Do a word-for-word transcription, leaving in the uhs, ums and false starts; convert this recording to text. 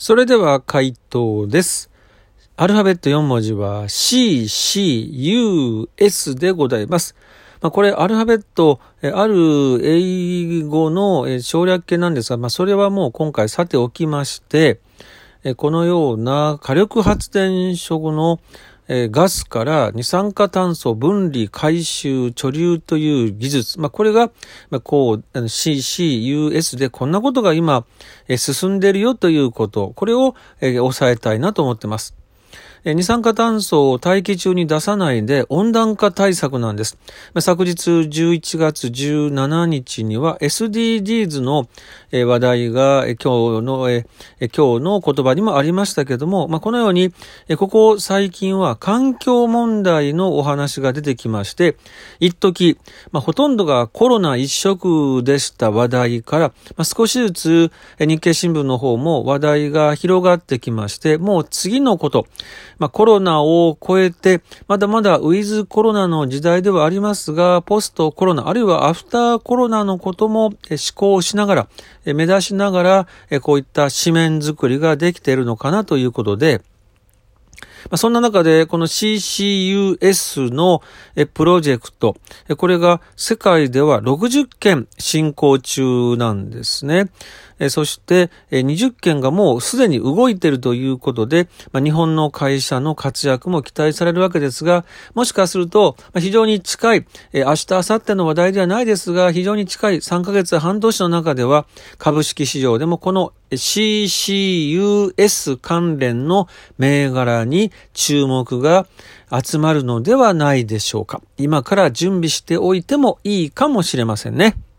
それでは回答です。アルファベットよん文字は シーシーユーエス でございます。まあ、これアルファベット、ある英語の省略形なんですが、まあ、それはもう今回さておきまして、このような火力発電所のガスから二酸化炭素分離回収貯留という技術、まあ、これがこう シーシーユーエス でこんなことが今進んでいるよということ、これを押さえたいなと思っています。二酸化炭素を大気中に出さないで温暖化対策なんです。昨日じゅういちがつじゅうしちにちには エスディージーズ の話題が今日の、今日の言葉にもありましたけども、まあ、このようにここ最近は環境問題のお話が出てきまして、一時、まあ、ほとんどがコロナ一色でした話題から、まあ、少しずつ日経新聞の方も話題が広がってきまして、もう次のこと、まあ、コロナを超えて、まだまだウィズコロナの時代ではありますが、ポストコロナ、あるいはアフターコロナのことも思考しながら、目指しながら、こういった紙面作りができているのかなということで、そんな中でこの シーシーユーエス のプロジェクト、これが世界ではろくじゅっけん進行中なんですね。そしてにじゅっけんがもうすでに動いているということで、日本の会社の活躍も期待されるわけですが、もしかすると非常に近い、明日明後日の話題ではないですが、非常に近いさんかげつ半年の中では株式市場でもこの シーシーユーエス 関連の銘柄に注目が集まるのではないでしょうか。今から準備しておいてもいいかもしれませんね。